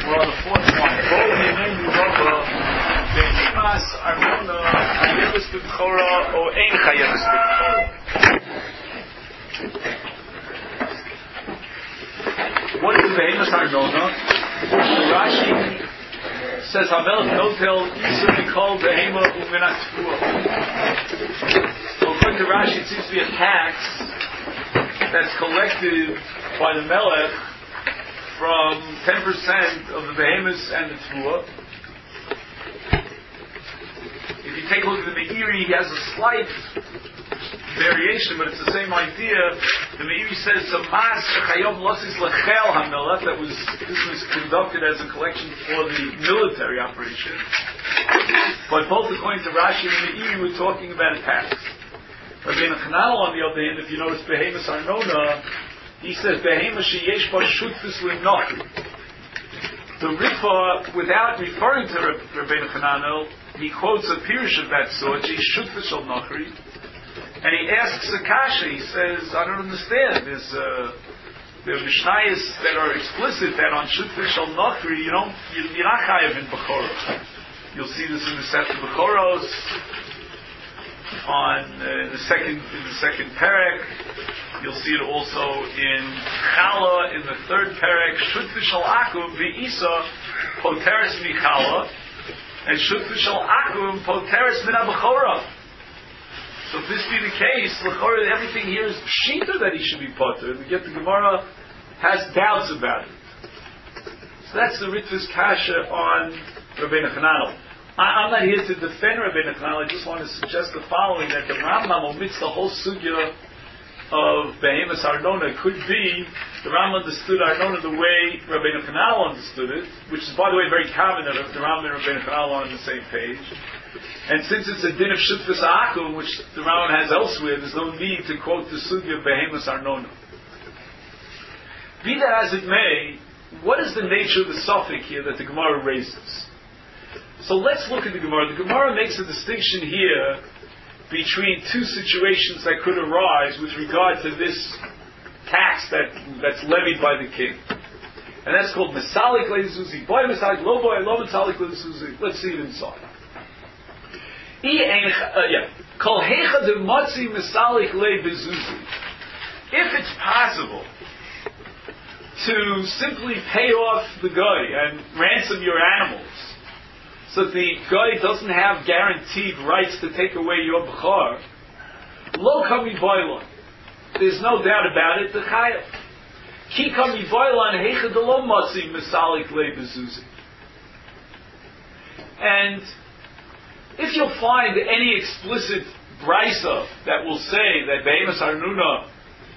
We're on the fourth one. Bol Yemei Yudova Behimas Armona Chayeves B'Bechora or Ein Chayeves B'Bechora. What is Behimas Armona? Rashi says Hamelech Notel Yisur Mikol Behema U'Minat Tfuah. So according to Rashi, it seems to be a tax that's collected by the Melech from 10% of the behemoths and the tfuah. If you take a look at the Meiri, he has a slight variation, but it's the same idea. The Meiri says a mas shechayov losis lechel hamelech, that was conducted as a collection for the military operation. But both according to Rashi and the Meiri, we're talking about a tax. Rabbeinu Chananel, on the other hand, if you notice behemoths arnona, he says behemoth sheyesh ba shutfus l'nochri. The Ritva, without referring to Rabbeinu Chananel, he quotes a pirush of that sort, shutfus al nochri, and he asks Akasha. He says, I don't understand. There are mishnayos that are explicit that on shutfus al nochri you're not chayav in bechorah. You'll see this in the Sefer Bechoros. In the second perek, you'll see it also in Chala in the third perek. Shutfish al akum v'isa poteres michala, and shutfish al akum poteres min abechora. So if this be the case, l'chora everything here is pshita that he should be poter. We get the Gemara has doubts about it. So that's the Ritva's kasha on Rabbeinu Chananel. I'm not here to defend Rabbeinu Chananel. I just want to suggest the following: that the Rambam omits the whole sugya of Behemoths Arnona. Could be the Rambam understood Arnona the way Rabbeinu Chananel understood it, which is, by the way, very common that the Rambam and Rabbeinu Chananel are on the same page. And since it's a din of Shutfus Akum, which the Rambam has elsewhere, there's no need to quote the sugya of Behemoths Arnona. Be that as it may, what is the nature of the suffix here that the Gemara raises? So let's look at the Gemara. The Gemara makes a distinction here between two situations that could arise with regard to this tax that's levied by the king. And that's called Mesalik Lezuzi. Boy Mesalik, lo boy, lo Mesalik Lezuzi. Let's see it inside. Kol Hecha de Matzi Mesalik Lezuzi. If it's possible to simply pay off the guy and ransom your animals, so the guy doesn't have guaranteed rights to take away your bechor, lo kami boilon. There's no doubt about it. The chayav ki kami boilon heicha de lo matzi misalik le bezuzi. And if you'll find any explicit brisa that will say that behemoths arnuna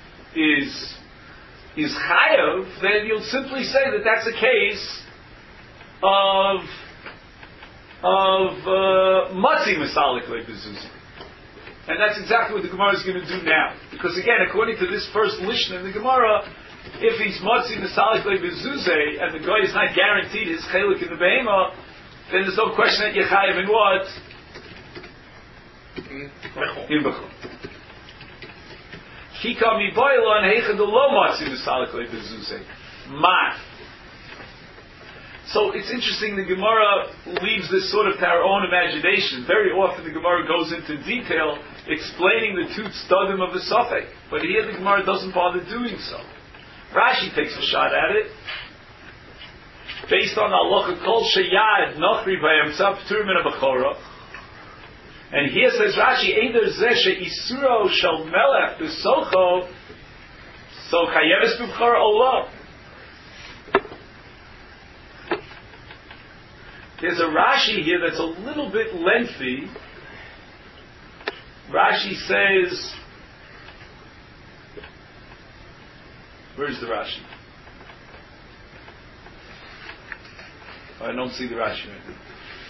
is chayav, then you'll simply say that that's a case of matzi misalik le bezuzi. And that's exactly what the Gemara is going to do now. Because again, according to this first lishna in the Gemara, if he's matzi misalik le bezuzi and the guy is not guaranteed his chelik in the behema, then there's no question that yechayev in what? In bechor. Kika mi boilon heicha de lo matzi misalik le bezuzi. Ma. So it's interesting, the Gemara leaves this sort of to our own imagination. Very often the Gemara goes into detail explaining the two tzadim of the suffix, but here the Gemara doesn't bother doing so. Rashi takes a shot at it. Based on halacha kol sheyad nochri v'yamtza p'tur min ha'bechora. And here says Rashi, eider zeh she'isuro shel melech b'socho, so chayeves b'bechora olah. There's a Rashi here that's a little bit lengthy. Rashi says, where's the Rashi? I don't see the Rashi right now.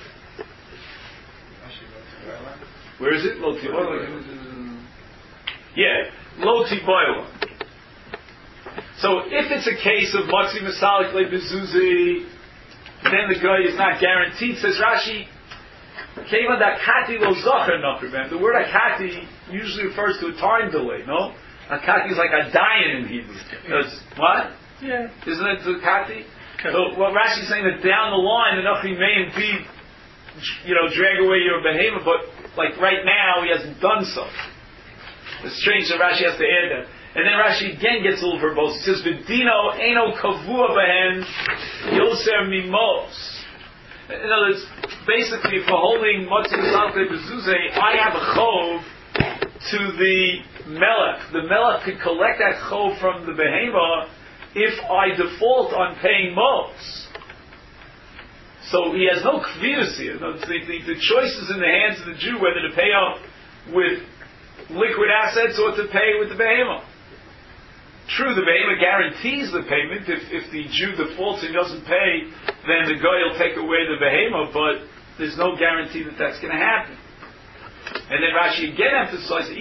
Where is it? Lo tiboila. Yeah, lo tiboila. So if it's a case of matzi misalik le bezuzi, then the guy is not guaranteed. Says Rashi, the word akati usually refers to a time delay, no? Akati is like a dayan in Hebrew. What? Yeah. Isn't it akati? So what Rashi is saying that down the line the Nachri may indeed, drag away your behemoth, but like right now he hasn't done so. It's strange that Rashi has to add that. And then Rashi again gets a little verbose. He says, "V'dino eino kavua behen yoser mimos." In other words, basically, if we're holding Motzi Misalkei Bezuze, I have a chov to the melech. The melech could collect that chov from the behemoth if I default on paying mos. So he has no kvius here. The choice is in the hands of the Jew whether to pay up with liquid assets or to pay with the behemoth. True, the behemoth guarantees the payment. If the Jew defaults and doesn't pay, then the guy will take away the behemoth, but there's no guarantee that that's going to happen. And then Rashi again emphasizes,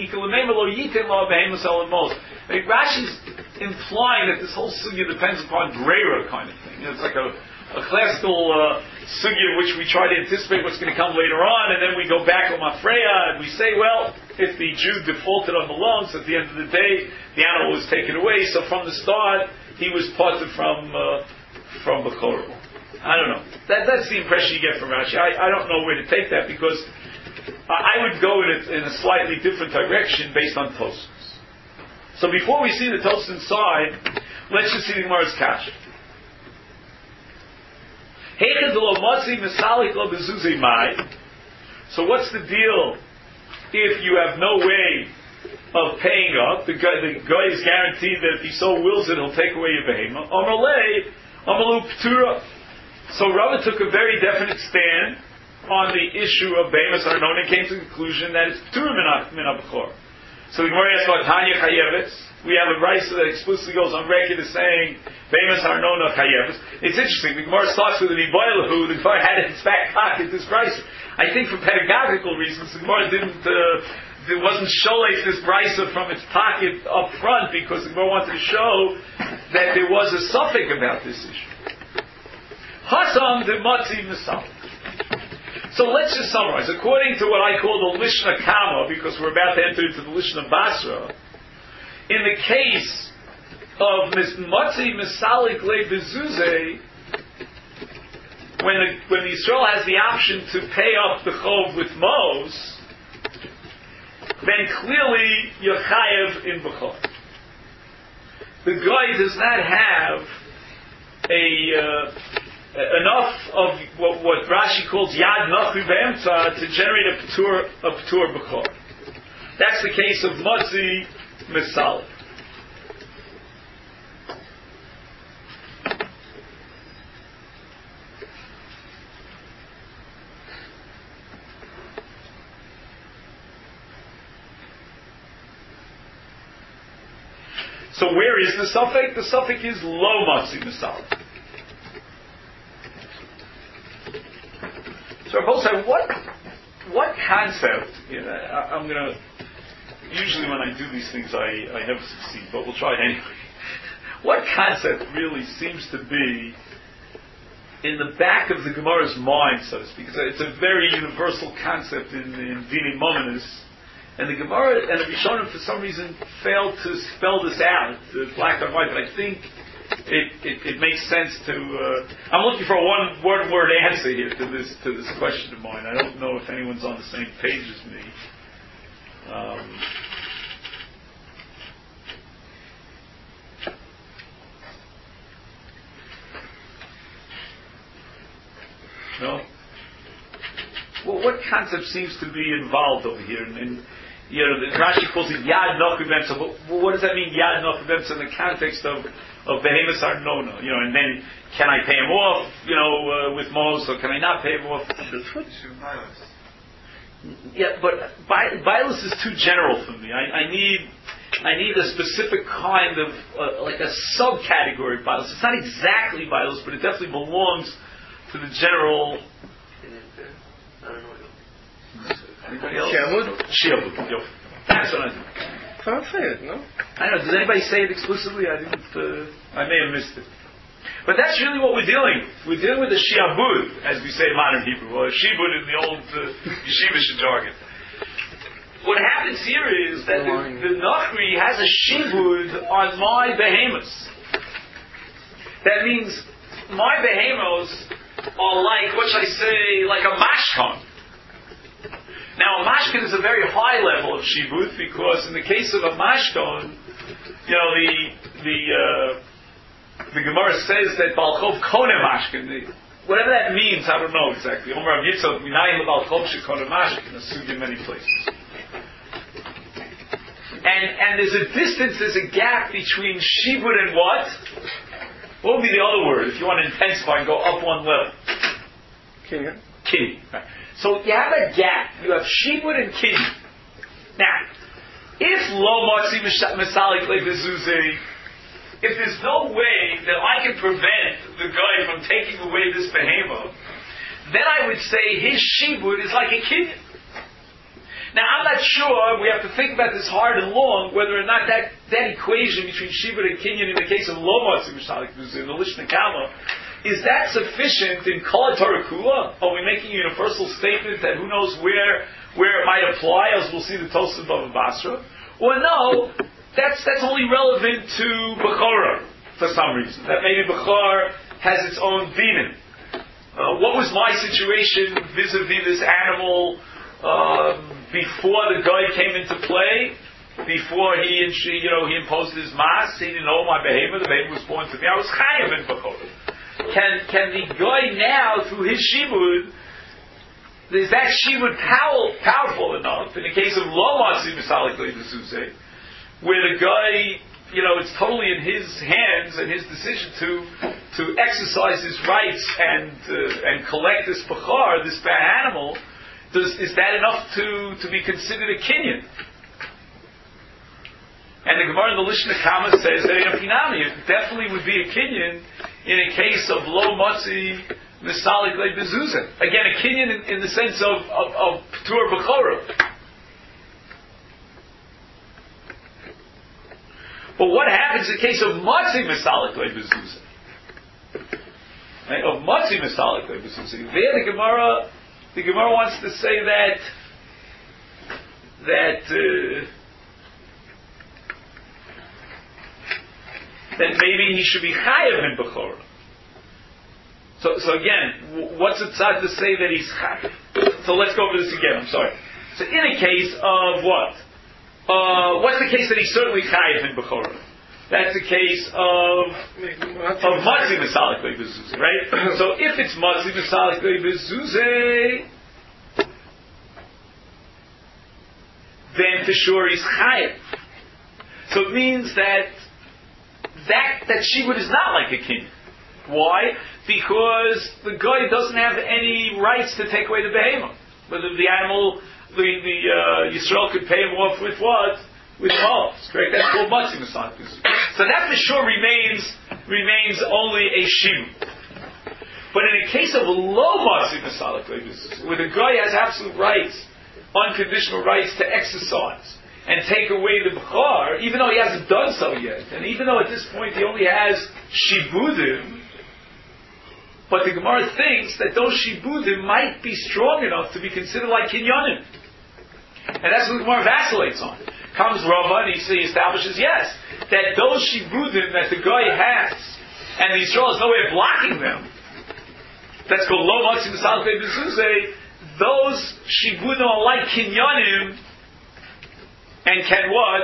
Rashi's implying that this whole sugya depends upon Breira kind of thing. It's like a classical sugya in which we try to anticipate what's going to come later on, and then we go back on Mafreya and we say, well, if the Jew defaulted on the loans, at the end of the day, the animal was taken away, so from the start, he was parted from Bechorah. I don't know. That's the impression you get from Rashi. I don't know where to take that, because I would go in a slightly different direction based on Tosfos. So before we see the Tosfos inside, let's just see the Gemara's kasha. So what's the deal if you have no way of paying up? The guy is guaranteed that if he so wills it, he'll take away your behemoth. So Rava took a very definite stand on the issue of behemoth arnon and came to the conclusion that it's p'tur min ha-bechor. So the Gemara asks about Tanya chayeves. We have a brisa that explicitly goes on record as saying behemoth arnon chayeves. It's interesting. The Gemara starts with an iboilahu. The Gemara had in its back pocket this brisa. I think for pedagogical reasons, the Gemara it wasn't sholate this brisa from its pocket up front, because the Gemara wanted to show that there was a suffix about this issue. Hasam de matzi misal. So let's just summarize. According to what I call the Lishna Kama, because we're about to enter into the Lishna Basra, in the case of matzi misalik le bezuze, when the Yisrael has the option to pay up the chov with mos, then clearly you're chayev in bechor. The guy does not have enough of what Rashi calls yad nachri be'emtza to generate a p'tur bechor. That's the case of matzi misalik. So where is the suffix? The suffix is lo matzi misalik. So Rabbi said, what concept? I'm going to. Usually, when I do these things, I never succeed, but we'll try it anyway. What concept really seems to be in the back of the Gemara's mind, so to speak? It's a very universal concept in Dini Mominus, and the Gemara and the Rishonim, for some reason, failed to spell this out, black on white. But I think it makes sense to. I'm looking for a one-word answer here to this question of mine. I don't know if anyone's on the same page as me. No. Well, what concept seems to be involved over here? And the Rashi calls it yad nochi b'emtza. But what does that mean, yad nochi b'emtza, in the context of behemoth arnona? And then can I pay him off? With mos, or can I not pay him off? Yeah, but Bailus is too general for me. I need a specific kind of like a subcategory of Bailus. It's not exactly Bailus, but it definitely belongs to the general. Anybody else? Shiabud. That's what I do. Can't say it, no? I don't know. Does anybody say it explicitly? I didn't. I may have missed it. But that's really what we're dealing with. We're dealing with a shiabud, as we say in modern Hebrew, or a shibud in the old yeshivish jargon. What happens here is that the Nachri has a shibud on my behemoths. That means my behemos are like, what should I say, like a mashkon. Now, a mashkon is a very high level of shibud, because in the case of a mashkon, you know, the Gemara says that Balchov kone mashkon. Whatever that means, I don't know exactly. Omer Rav Yitzchak, minayim Balchov shekone mashkon, is sued in many places. And there's a distance, there's a gap between shibud and what? What would be the other word if you want to intensify and go up one level? Kinyan. Kinyan. Right. So you have a gap. You have shibud and kinyan. Now, if lo motzi misalik lebezuze, if there's no way that I can prevent the guy from taking away this behemoth, then I would say his shibud is like a kinyan. Now, I'm not sure, we have to think about this hard and long, whether or not that equation between shibud and kinyan in the case of lo motzi misalik in the Lishna Kama, is that sufficient in Kol Torah Kula? Are we making a universal statement that who knows where it might apply, as we'll see the Tosaf of Basra? Or no, that's only relevant to Bechora for some reason. That maybe Bechor has its own dinim. What was my situation vis-a-vis this animal before the guy came into play? Before he and she, he imposed his mas, he didn't know my behavior, the baby was born to me, I was chayav in Bechora. Can the guy now, through his shibud, is that shibud powerful enough, in the case of lo matzi misalik le'desuzeh, where the guy, it's totally in his hands and his decision to exercise his rights and collect this bechar, this bad animal, is that enough to be considered a kinyan? And the Gemara in the Lishna Kama says that it definitely would be a kinyan in a case of lo matzi misalik le'bezuzah. Again, a kinyan in the sense of p'tur b'chora. But what happens in the case of matzi misalik le'bezuzah? Right? Of matzi misalik le'bezuzah. There the Gemara wants to say that maybe he should be chayav in Bechora. So again, what's it tzad to say that he's chayav? So let's go over this again, I'm sorry. So in a case of what? What's the case that he's certainly chayav in Bechora? That's the case of matzi misalik le'bezuzah, right? So if it's matzi misalik le'bezuzah, then for sure he's chayav. So it means that shibud is not like a king. Why? Because the guy doesn't have any rights to take away the behemoth. Whether the animal, the Yisrael could pay him off with what? With olives. Correct? That's called matzi misalik. So that for sure remains only a shibud. But in a case of lo matzi misalik, where the guy has absolute rights, unconditional rights to exercise and take away the bechar, even though he hasn't done so yet, and even though at this point he only has shibudim, but the Gemara thinks that those shibudim might be strong enough to be considered like kinyanim. And that's what the Gemara vacillates on. Comes Rava and he establishes, yes, that those shibudim that the guy has, and the Yisrael has no way of blocking them, that's called lo matzi misalik le'bezuzah, those shibudim are like kinyanim, and can what?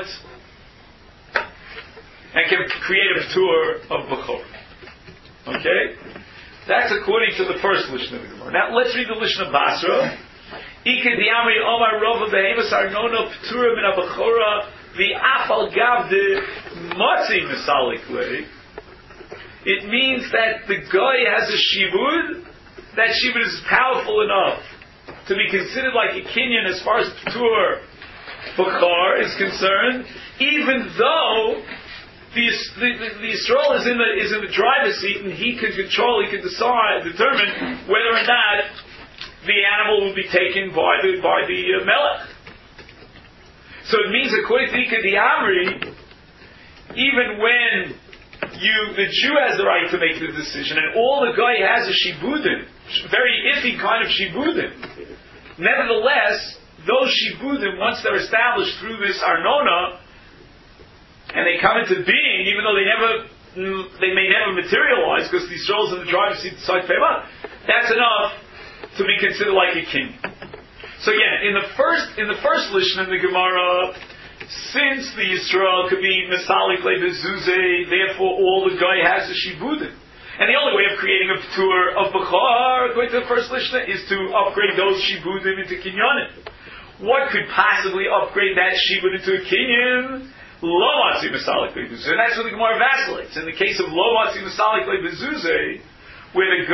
And can create a tour of Bechor. Okay? That's according to the first Lishna of the Gemara. Now let's read the Lishna of Basra. Ika diamri omar rova behemus arnono p'tura min ha-Bechora v'afal gav de matzi misalik le. It means that the guy has a shibud. That shibud is powerful enough to be considered like a kinyan as far as p'tur Bechar is concerned, even though the Yisrael is in the driver's seat and he can determine whether or not the animal will be taken by the melech. So it means, according to Ika Diamri, even when the Jew has the right to make the decision, and all the guy has is shibudim, very iffy kind of shibudim, nevertheless, those shibudim, once they're established through this arnona, and they come into being, even though they never they may never materialize because these souls in the driver's seat decide to pay up. That's enough to be considered like a king. So again, in the first lishon in the Gemara, since the Yisrael could be Mesalik Lebezuze, therefore all the guy has is Shibudim. And the only way of creating a tour of Bechar, according to the first lishna, is to upgrade those Shibudim into Kinyanim. What could possibly upgrade that Shibud into a Kinyan? Lo Matzi Mesalik Lebezuze. And that's where the Gemara vacillates. In the case of Lo Matzi Mesalik Lebezuze, where the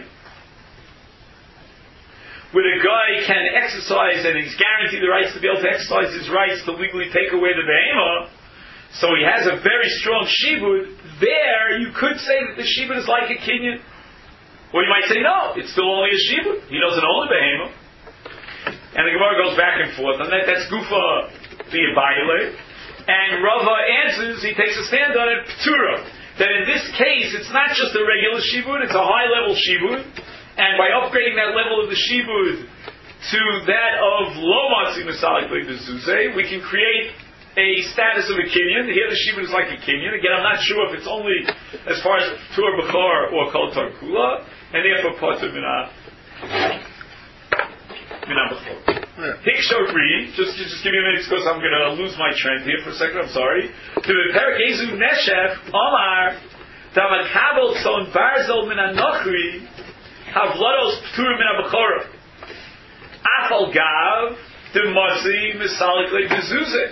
guy can exercise and he's guaranteed the rights to be able to exercise his rights to legally take away the behemoth, so he has a very strong shibud. There, you could say that the shibud is like a kinyan. Or you might say, no, it's still only a shibud. He doesn't own the behemoth. And the Gemara goes back and forth on that. That's Gufa the Abayile. And Rava answers, he takes a stand on it, Ptura. That in this case, it's not just a regular shibud, it's a high-level shibud. And by upgrading that level of the shibud to that of lo matzi mesalik lebezuze, we can create a status of a kinyan. Here the shibud is like a kinyan. Again, I'm not sure if it's only as far as tur b'char or kol tar kula, and therefore patur mina b'chor. Hiksha read, just give me a minute because I'm going to lose my trend here for a second. I'm sorry. To the Perek Ezu Neshef Omar Damakabel Son Barzel Min Anochri Havlados Ptur Min Abachora Afal Gav the Masi Misalik Lebezuze.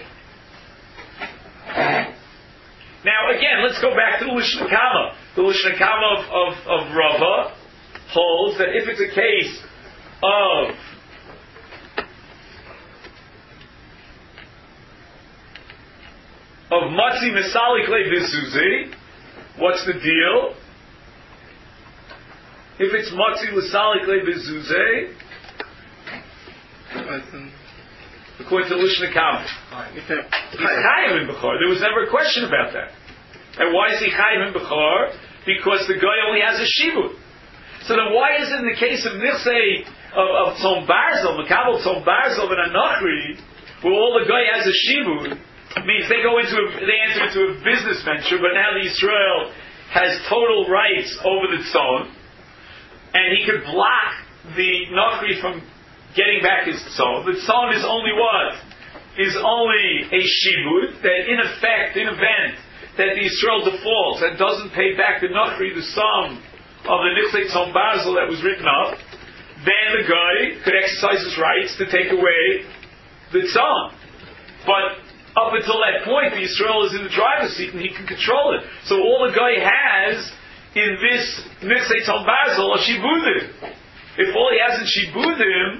Now again, let's go back to the Lishna Kama. The Lishna Kama of Rava holds that if it's a case of Matzi Misalik Lebezuze, what's the deal? If it's Matzi Misalik Lebezuze, according to Lishna Kama, he's Chayim in Bechor. There was never a question about that. And why is he Chayim in Bechor? Because the guy only has a shibud. So then why is it in the case of Nichsei of Tzom Barzel, Makabel Tzom Barzel and Anochri, where all the guy has a shibud, means they enter into a business venture, but now the Israel has total rights over the tzon, and he could block the Nochri from getting back his tzon. The tzon is only what? Is only a shibud that in event that the Israel defaults and doesn't pay back the Nochri the sum of the Nichsei Tzon Barzel that was written up, then the guy could exercise his rights to take away the tzon. But up until that point, the Yisrael is in the driver's seat and he can control it. So all the guy has in this Nichsei Tzon Barzel are shibudim. If all he has is shibudim,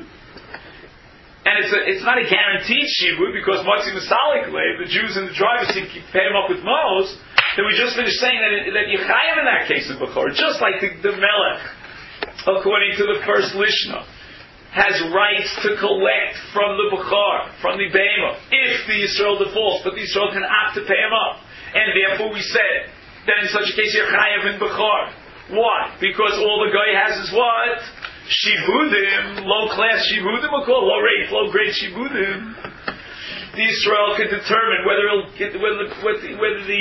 and it's not a guaranteed shibud because Matzi Misalik Leib, the Jews in the driver's seat pay him up with mos, then we just finished saying that Yechayim in that case of Bechor, just like the Melech, according to the first Lishna, has rights to collect from the Bechar, from the Behemoth, if the Yisrael defaults, but the Yisrael can opt to pay him up. And therefore we said that in such a case you're Chayav in Bechar. Why? Because all the guy has is what? Shibudim, low-class Shibudim, we'll call low-grade Shibudim. The Yisrael can determine whether the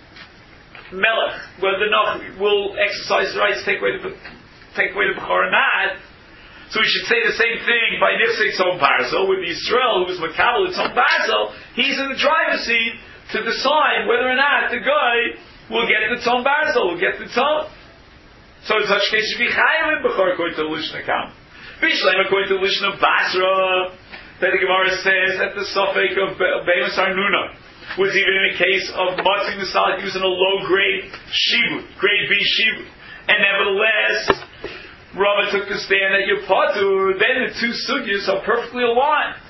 Melech, whether the Noch will exercise the rights to take away the Bechar or not. So we should say the same thing by Nichsei Tzom Barzel with the Yisrael who is Makabel Tzom Barzel. He's in the driver's seat to decide whether or not the guy will get the Tzom Barzel, will get the Tzom. So in such case, should be Chayim in Bechor according to the Lishna Kam. Bishleim according to the Lishna Basra, that the Gemara says that the suffix of Be'emus Arnuna was even in a case of Matzi Misalik using a low-grade Shibud, grade B Shibud. And nevertheless, Rava took the stand that you're patur, then the two sugyas are perfectly aligned.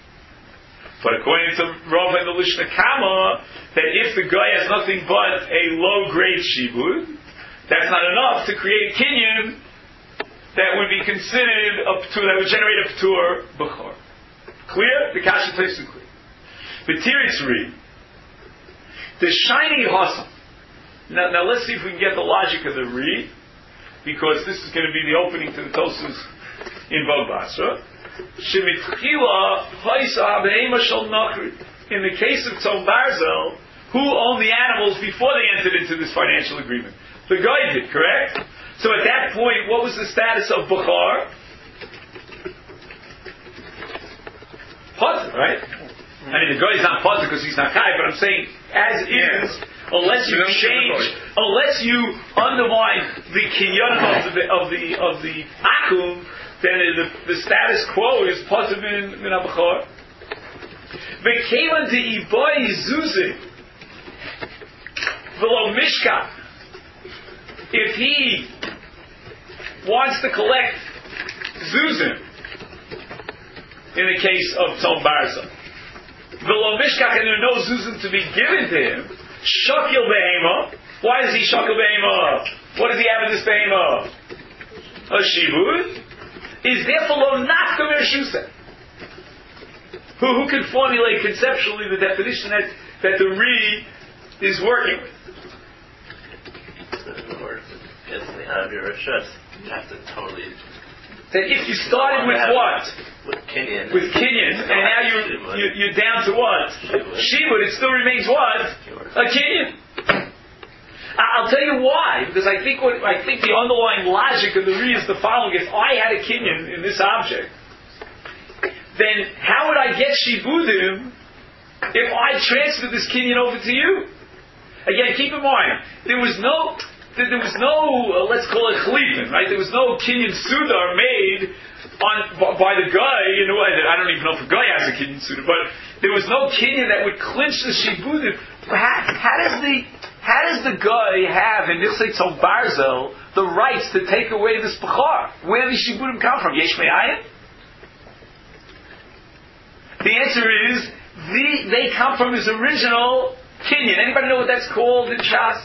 But according to Rava and the Lishna Kama, that if the guy has nothing but a low-grade shibud, that's not enough to create a kinyan that would be considered a ptur, that would generate a ptur b'chor. Clear? The kasha takes it clear. The Tiritz read the shiny hasam. Now let's see if we can get the logic of the read, because this is going to be the opening to the Tosfos in Bava Basra. Shemitchila haisa be'ema shel nachri. In the case of Tzom Barzel, who owned the animals before they entered into this financial agreement? The guy did, correct? So at that point, what was the status of Bechar? Potter, right? I mean, the guy is not Potter because he's not Kai, but I'm saying, as is, unless you change, unless you undermine the kinyan of the akum, then the status quo is Potter min Bechar. V'kevan de'iboi zuzi v'lo mishka. If he wants to collect zuzim in the case of Tzom Barza, v'lo mishka, and there are no zuzim to be given to him, shakil behema. Why is he shakil behema? What does he have in this behema? A shibud. Is therefore lo nafka mershuseh. Who can formulate conceptually the definition that the Re is working with? In order to get something out of your rishus, you have to totally. That if you started with what? With Kinyan. With Kinyan, and now you're down to what? Shibud, it still remains what? A Kinyan. I'll tell you why, because I think the underlying logic of the Re is the following: if I had a Kinyan in this object, then how would I get shibudim if I transferred this kinyan over to you? Again, keep in mind, there was no let's call it chlipin, right? There was no kinyan sudar made by the guy. You know, I don't even know if the guy has a kinyan sudar, but there was no kinyan that would clinch the shibudim. How does the guy have in Nifsei Tzom Barzel the rights to take away this bechar? Where do the shibudim come from? Yesh me'ayin? The answer is, they come from his original kinyan. Anybody know what that's called in Shas?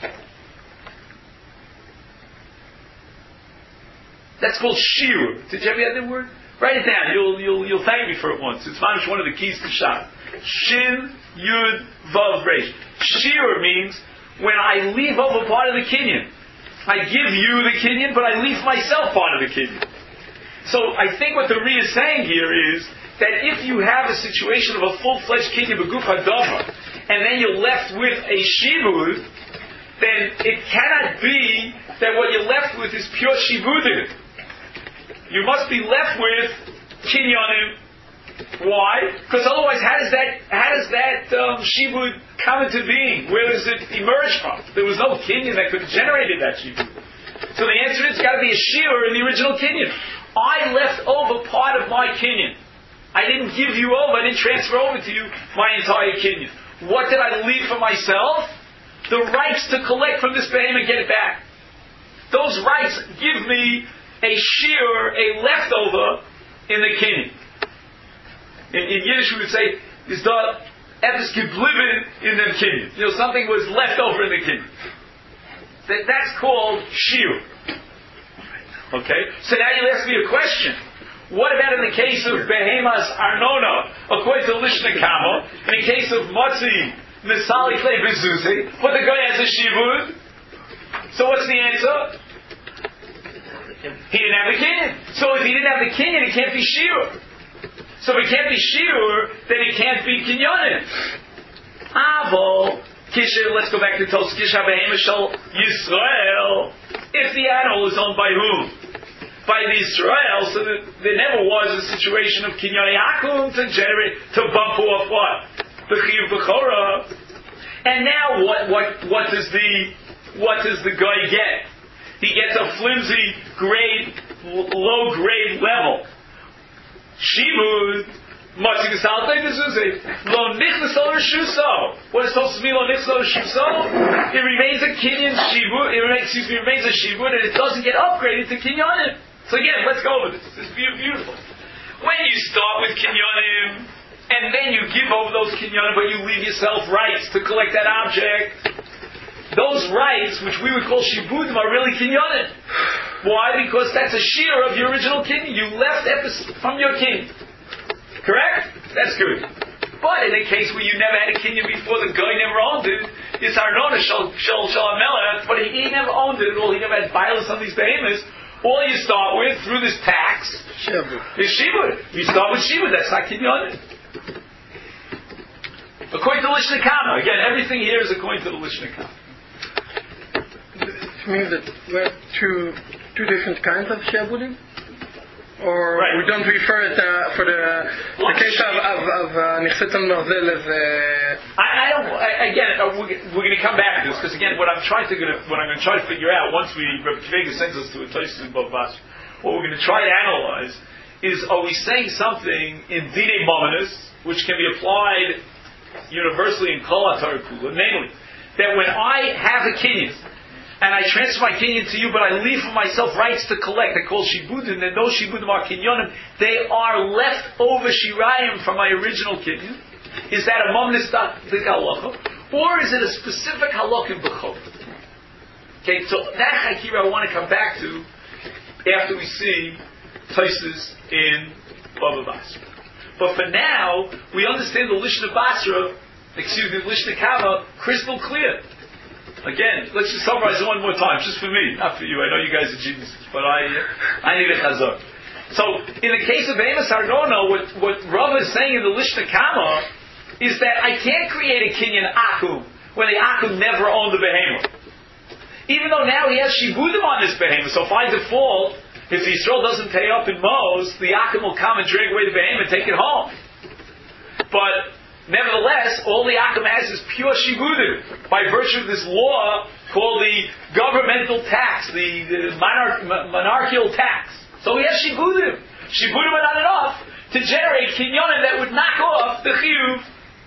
That's called shiur. Did you ever hear that word? Write it down. You'll thank me for it once. It's one of the keys to Shas. Shin, Yud, Vav, Resh. Shiur means when I leave over part of the kinyan. I give you the kinyan, but I leave myself part of the kinyan. So I think what the Re is saying here is that if you have a situation of a full-fledged kinyan b'guf hadava, and then you're left with a shibud, then it cannot be that what you're left with is pure shibudim. You must be left with kinyanim. Why? Because otherwise, how does that shibud come into being? Where does it emerge from? There was no kinyan that could have generated that shibud. So the answer is, it's got to be a shiur in the original kinyan. I left over part of my kinyan. I didn't give you over, I didn't transfer over to you my entire kinyan. What did I leave for myself? The rights to collect from this behemoth and get it back. Those rights give me a shiur, a leftover in the kinyan. In Yiddish we would say, is the epis geblieben in the kinyan. You know, something was left over in the kinyan. That's called shiur. Okay? So now you ask me a question. What about in the case of Behemas Arnona, according to Lishna Kama, in the case of Motzi Nisali Klei Bezuzi, but the guy has a shibud? So what's the answer? He didn't have the kinyan. So if he didn't have the kinyan, it can't be shiur. So if it can't be shiur, then it can't be kinyanim. Avo, Kisha, let's go back to Tos Kisha Behemas Shal Yisrael. If the animal is owned by whom? By the Israel, so that there never was a situation of Kinyan Yakum to bump off what? The Chiyuv Bechorah. And now what does the guy get? He gets a flimsy low grade level. Shibud, Matzik Saltei Bezuzi, Lo Nichnas Lo Rishuso. What is supposed to be Lo Nichnas Lo Rishuso? It remains a Kinyan Shibud, it remains a Shibud, and it doesn't get upgraded to Kinyanim. So again, let's go over this. This is beautiful. When you start with kinyanim, and then you give over those kinyanim, but you leave yourself rights to collect that object, those rights, which we would call shibudim, are really kinyanim. Why? Because that's a shear of your original kinyan. You left from your kinyan. Correct? That's good. But in a case where you never had a kinyan before, the guy never owned it, it's Arnona Shal Amelech, but he never owned it at all. He never had violence on these behemoths. All you start with, through this tax, is shibud. You start with shibud, that's not kinyanim. According to the Lishna Kama. Again, everything here is according to the Lishna Kama. It means that we have two different kinds of Shabudim? Or right. we don't refer it for the case of Nichsetan Marzel as I don't. Again, we're going to come back to this because again, what I'm going to try to figure out once Rabbi Kvega sends us to a Tosfos in Bava Basra, what we're going to try to analyze is: are we saying something in Dinei Mominus which can be applied universally in Kol HaTorah Kula, namely that when I have a kinyan and I transfer my kinyan to you, but I leave for myself rights to collect. They're called shibudim. And those shibudim are kinyonim. They are left over shirayim from my original kinyan. Is that a monistic halacha, or is it a specific halacha in b'chol? Okay, so that hakira I want to come back to after we see Tosfos in Bava Basra. But for now, we understand the Lishna Kama crystal clear. Again, let's just summarize it one more time, just for me, not for you. I know you guys are geniuses, but I need a chazar. So, in the case of Amos Argona, what Rav is saying in the Lishna Kama is that I can't create a kinyan akum when the akum never owned the behemoth. Even though now he has shibudim on this behemoth, so by default, if the Yisrael doesn't pay up in Mos, the akum will come and drag away the behemoth and take it home. But nevertheless, all the Akum has is pure shibudim by virtue of this law called the governmental tax, the monarchical tax. So he has shibudim. Shibudim are not enough to generate kinyonim that would knock off the chiyuv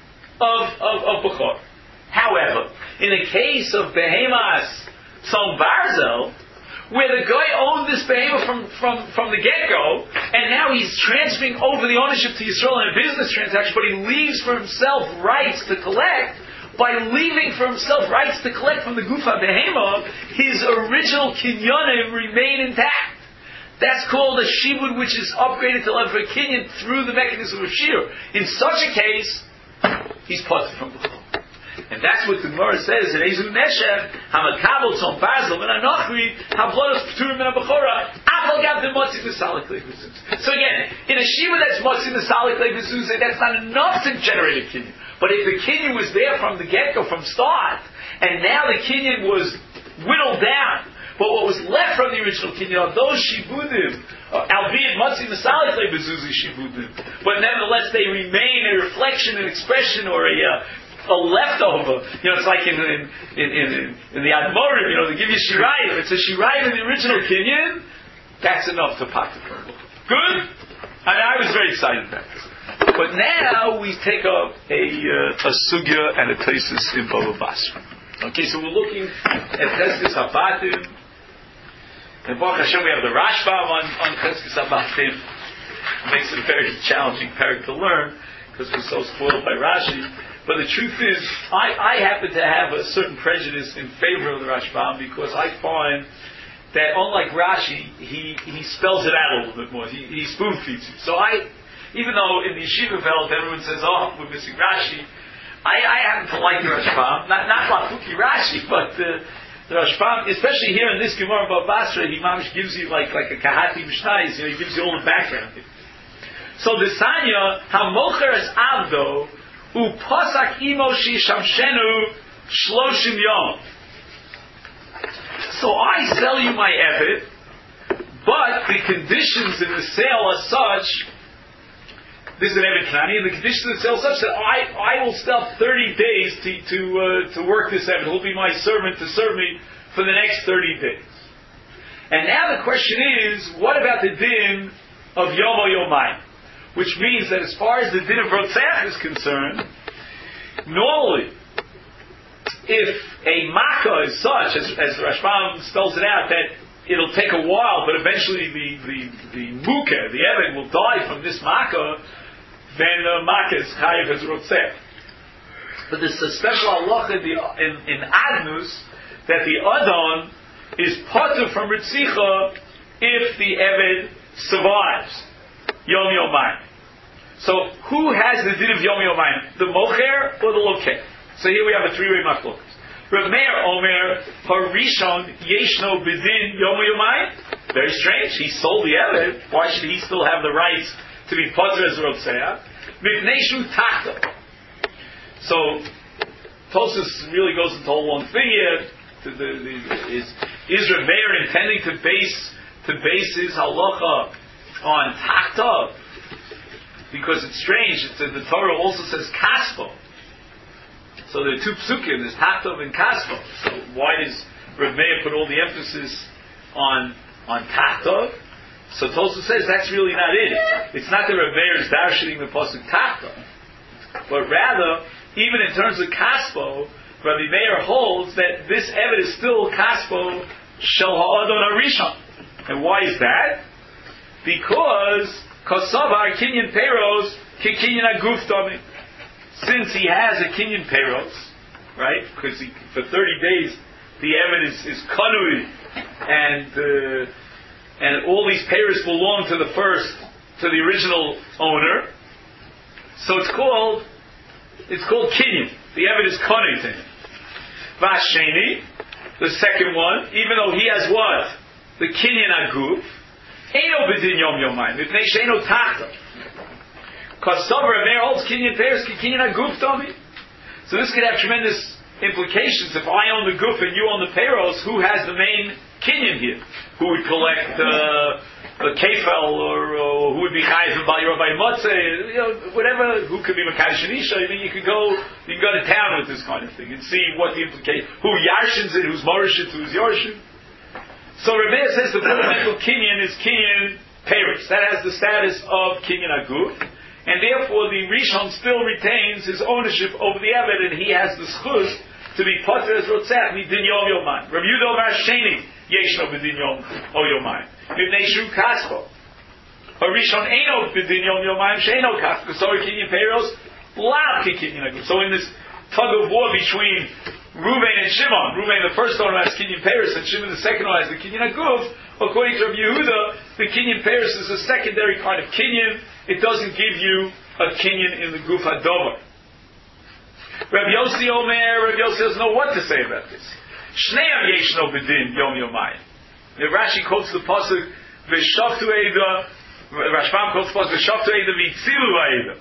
of Bechor. However, in the case of Behemas Tzom Barzel, where the guy owned this behemoth from the get-go, and now he's transferring over the ownership to Yisrael in a business transaction, but he leaves for himself rights to collect. By leaving for himself rights to collect from the Gufa behemoth, his original kinyonim remain intact. That's called a shibud, which is upgraded to level for kinyan through the mechanism of shir. In such a case, he's parted from the chol. And that's what the Gemara says in Ezu Neshev, Hamakabel Tzom Barzel Ben Anochri, Hablonos Pturim Ben Abachora, Aval Gav the Motzi Nesalik Leibusuz. So again, in a shiva that's Motzi Nesalik Leibusuz, that's not enough to generate a kinyan. But if the kinyan was there from the get-go, from start, and now the kinyan was whittled down, but what was left from the original kinyan are those shibudim, albeit Motzi Nesalik Leibusuz shibudim, but nevertheless they remain a reflection, an expression, or a leftover. It's like in the Admorim, they give you shirayim. It's a shirayim in the original kinyan. That's enough to pot the kernel. Good? I was very excited about this. But now we take up a sugya and a thesis in Bava Basra. Okay, so we're looking at Cheskes Habatim. And Baruch Hashem, we have the Rashbam on Cheskes Habatim. It makes it a very challenging parak to learn because we're so spoiled by Rashi. But the truth is, I happen to have a certain prejudice in favor of the Rashbam because I find that unlike Rashi, he spells it out a little bit more. He spoon feeds you. So even though in the Yeshiva Veld everyone says, oh, we're missing Rashi, I happen to like the Rashbam. Not Lafuki Rashi, but the Rashbam, especially here in this Gemara Bava Basra, he mamish gives you like a Kahati Mishnayis, he gives you all the background. So the Sanya, HaMocheres Avdo, Upasak imoshi shamshenu shloshim yom. So I sell you my evet, but the conditions in the sale are such. This is an evet knani, and the conditions in the sale are such that I will stop 30 days to work this evet. He'll be my servant to serve me for the next 30 days. And now the question is, what about the din of yomo yomayim? Which means that as far as the din of Rotzach is concerned, normally, if a makkah is such, as the Rashbam spells it out, that it'll take a while, but eventually the mukeh, the eved, will die from this makkah, then the makkah is chayiv as Rotzach. But there's a special halacha in Adnus, that the Adon is potter from Ritzicha if the eved survives. Yom Yomayim. So, who has the din of Yom Yomayim? The Mocher or the Lokeh? So here we have a three-way machlokas. Rav Meir Omer, Harishon Yeshno B'din Yom Yomayim. Very strange. He sold the Eved. Why should he still have the rights to be Potter as Rotzeah? Mipnei Shu Tachta. So Tosfos really goes into a whole long thing here. Is Rav Meir intending to base his halacha on takta? Because it's strange. The Torah also says kaspo. So there are two psukim. There's taktov and kaspo. So why does Rav Meir put all the emphasis on taktov? So Tosfos says that's really not it. It's not that Rav Meir is darshaning the pasuk taktov, but rather, even in terms of kaspo, Rabbi Meir holds that this evet is still kaspo shel ha'adon harishon. And why is that? Because kasavar kinyan peros kikinyan aguf dami. Since he has a kinyan peros, right? Because for 30 days the evet is kanui, and all these peros belong to the original owner. So it's called kinyan. The evet is kanui to him. Vasheni, the second one, even though he has what? The kinyan aguf, eino b'din yom yomayim, mipnei sheino tachta. Because Sover Meir holds kinyan peros kinyan aguf domi. So this could have tremendous implications. If I own the guf and you own the peros, who has the main kinyan here? Who would collect a kefel, or who would be chayiv and bal Rabbi Motzei, whatever, who could be Makadosh Anisha. I mean, you can go to town with this kind of thing and see what the implication, who yarshins it, who's morishit, who's yorshin. So Rebbeinu says the fundamental kinyan is kinyan peros. That has the status of kinyan aguf, and therefore the Rishon still retains his ownership over the evet, and he has the schus to be potter as rotzach midin yom yoman. Rabbi Yehuda Omer Sheni yeshno b'din yom o yoman. Mipnei shu kaspo. Harishon eino b'din yom yoman sheino kaspo. So kinyan peros lav kinyan aguf. So in this tug of war between Reuven and Shimon, Reuven the first owner has kinyan peros, and Shimon the second owner has the kinyan aguf. According to Rabbi Yehuda, the kinyan peros is a secondary kind of kinyan. It doesn't give you a kinyan in the guf hadover. Rabbi Yossi doesn't know what to say about this. Shneim yeshno b'din yom yomayim. Rashi quotes the pasuk v'shaftu eida. Rashbam quotes the pasuk v'shaftu eida v'tzilu eida.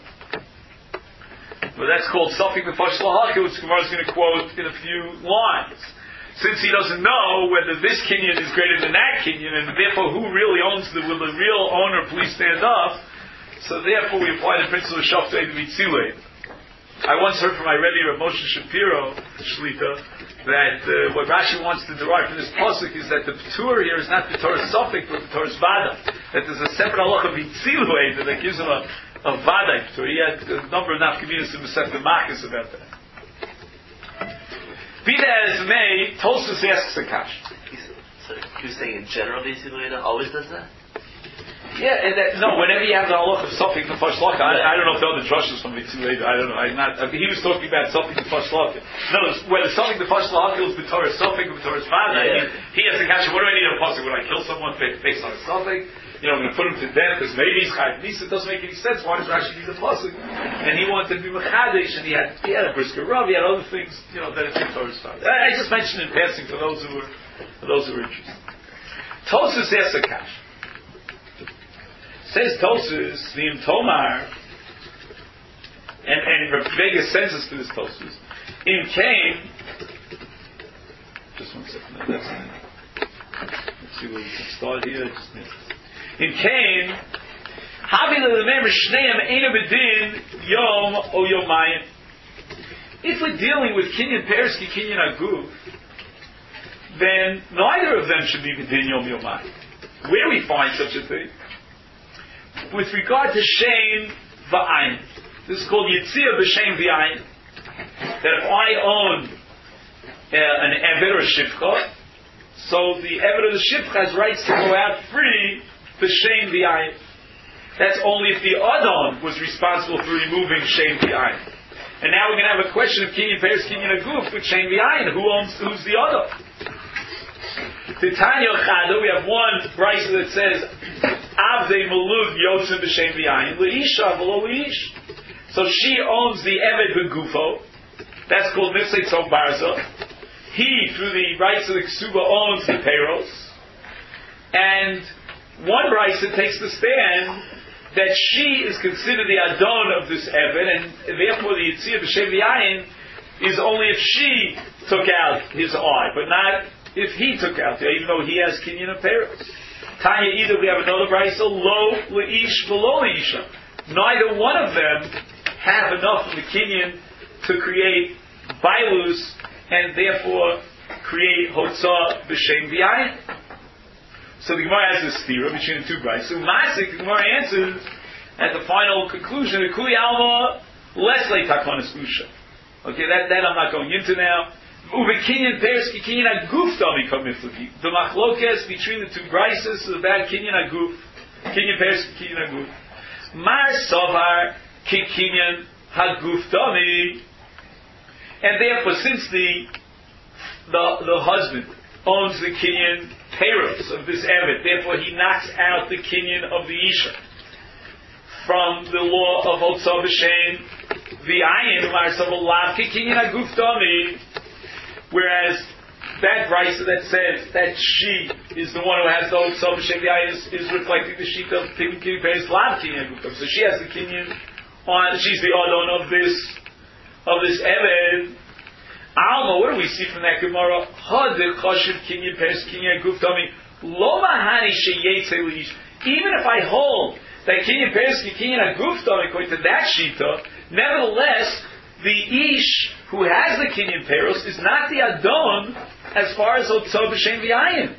Well, that's called Safik Mefash Lahaka, which Gemara is going to quote in a few lines. Since he doesn't know whether this kinyan is greater than that kinyan, and therefore who really owns will the real owner please stand up? So therefore we apply the principle of Shaftu eida v'tzilu eida. I once heard from my Rebbe Rav Moshe Shapiro Shlita that what Rashi wants to derive from this pasuk is that the Ptur here is not the Torah Sofik but the Torah Vada. That there's a separate halacha v'tzilu that gives him a Vada Ptur. He had a number of nafkaminas in Masechta Makos about that. Be that as may, Tosfos asks a kash. So you're saying in general v'tzilu always does that? Yeah, whenever you have the halach of Sofik the Fash Laka, I don't know if the other drushes from Vitzilu, I don't know. He was talking about Sofik the Fash Laka. No, whether Sofik the Fash Laka is B'Torah Sofik or B'Torah Vada, he has to catch. What do I need a pasuk? Would I kill someone based on a Sofik? I'm going to put him to death because maybe he's Chayiv Nisa. It doesn't make any sense. Why does Rashi need a pasuk? And he wanted to be Mechadish, and he had a brisker Rav, he had other things, that it's in Torah's Vada. I just mentioned in passing for those who were interested. Tosfos asks a kash. Says Tosfos, the Tomar, and Vega sends us to this Tosfos. In Cain, just one second. Let's see where we can start here. In Cain, Yom O Yomayim. If we're dealing with Kinyan Peres ki Kinyan Aguf, then neither of them should be B'din Yom Yomayim. Where do we find such a thing? With regard to Shein V'ayin, this is called Yitzir B'Shein V'ayin. That if I own an Eved or a Shivcha, so the Eved or the Shivcha has rights to go out free B'Shein V'ayin. That's only if the Adon was responsible for removing Shein V'ayin. And now we're going to have a question of Kinyan Peres, Kinyan Aguf with Shein V'ayin. Who's the Adon? The Tanya Chada, we have one brisa that says Avdei Malud Yotzim B'Shem V'Ayin L'Isha V'Lo L'Ish. So she owns the Eved B'Gufo. That's called Nifsei Tzog Barza. He, through the rights of the Ksuba, owns the Peros. And one brisa takes the stand that she is considered the Adon of this Eved, and therefore the Yitzir B'Shem V'Yayin is only if she took out his eye, but not if he took out the eye, even though he has Kinyan of Peros. Tanya, either we have another Brisa, Lo Le'ish V'Lo Le'isha. Neither one of them have enough of the Kinyan to create Bailus, and therefore create Hotzah B'Shem V'Yayin. So the Gemara has this theory between the two Brisa. So Masik, the Gemara answers at the final conclusion, Kuli Alma, less like Takonis Usha. Okay, that I'm not going into now. Uvekinyan Peres Kinyan Aguf Dami Kamiflaki. The machlokes between the two Brisas is about Kinyan Aguf. Kinyan Peres Kinyan Aguf. Mar Sovar Kinyan Haguf Dami. And therefore, since the husband owns the Kinyan Peros of this Evet, therefore he knocks out the Kinyan of the Isha from the law of Hotzah B'Shem V'Ayin Lav Kinyan Aguf Dami. Whereas that Brisa that says that she is the one who has the Hotzah B'Shem V'Ayin is reflecting the sheet of Kinyan Peros Lav Kinyan Aguf Dami. So she has the Kinyan on. She's the Adon of this Evet. Alma, what do we see from that Gemara? Even if I hold that Kinyan Peres Kinyan Aguf Dami, according to that Shita, nevertheless, the Ish who has the Kinyan Peros is not the Adon as far as Hotzah B'Shem V'Yayin.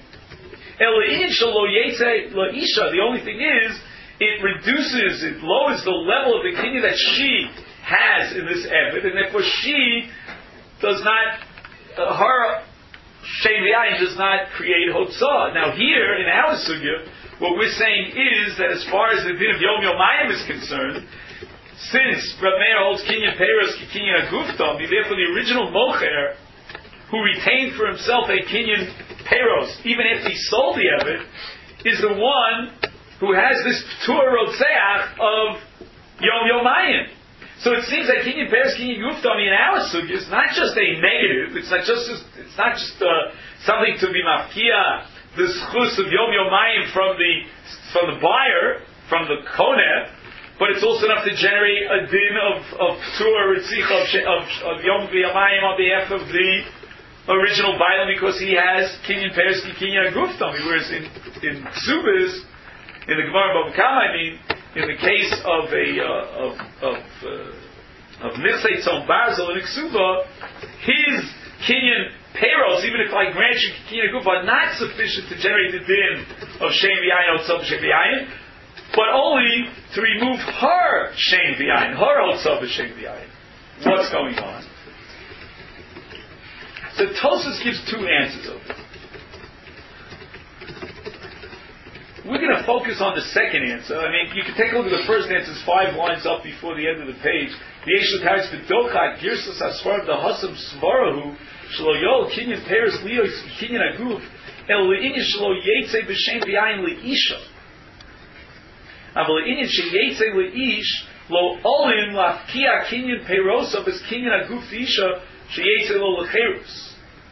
The only thing is, it lowers the level of the Kinyan that she has in this Eved, and therefore she does not, her Shem V'Yayin does not create Hotzah. Now here, in our Sugya, what we're saying is that as far as the din of Yom Yomayim is concerned, since Rav Meir holds Kinyan Peros Kinyan Aguf Dami, therefore the original Mocher, who retained for himself a Kinyan Peros, even if he sold the Eved, is the one who has this P'tur Rotzeach of Yom Yomayim. So it seems that Kinyan Peres Kinyan Aguf Dami in our sugya is not just a negative. It's not just something to be mafkia the schus of Yom Yomayim from the buyer, from the koneh, but it's also enough to generate a din of P'tur Ritzich of Yom Yomayim on behalf of the original buyer because he has Kinyan Peres Kinyan Aguf Dami. Whereas in Ksubas, in the Gemara Bava Kama, in the case of Nitzei Tzom Barzel and Iksuba, his Kinyan Peros, even if I grant you Kinyan Aguf, are not sufficient to generate the din of Shem V'Yayin or Tzom Shem V'Yayin, but only to remove her Shem V'Yayin, her Tzom Shem V'Yayin. What's going on? So Tosfos gives two answers of it. We're going to focus on the second answer. I mean, you can take a look at the first answer, it's 5 lines up before the end of the page. The Yeshua Taris B'Dochak, Girsas Asfar, the Hasam Svarahu, Shlo Yol, Kinyan Peres, Leo, Kinyan Aguf, El Le'inyan Shlo Yetze B'Shem V'Yayin Le'isha. Aval Le'inyan She Yetze Le'ish, Lo Olin Lafkia Kinyan Perosa, B'S Kinyan Aguf Isha, She Yetze Lo Lecherus.